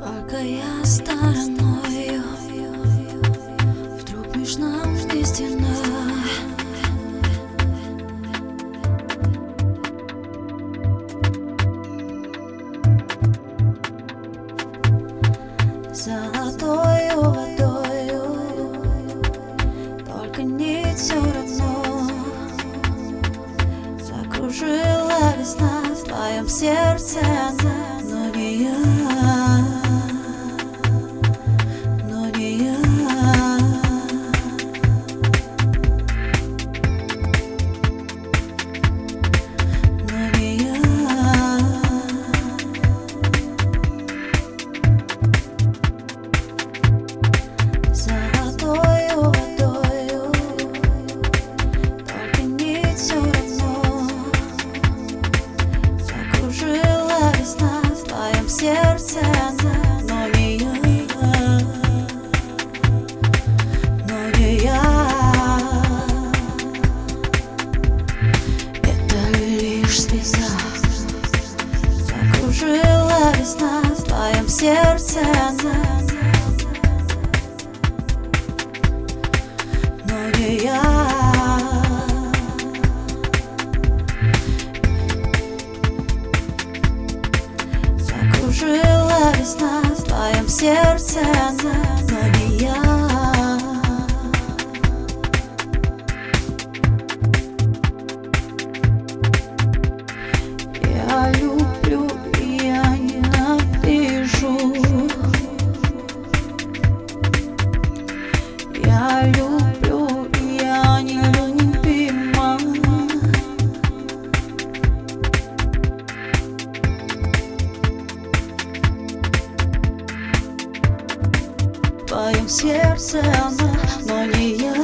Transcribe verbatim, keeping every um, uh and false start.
Только я стороною, вдруг меж нами стена. Золотою водою, только не все равно. Закружила весна в твоем сердце она, но не я. Сердце она, но не я, но не я. Это лишь слеза. Закружила весна в твоем сердце она, но не я. Жила весна в твоем сердце она, но не я. Я люблю и я ненавижу. Я люблю и я нелюбима. В твоем сердце она, но не я.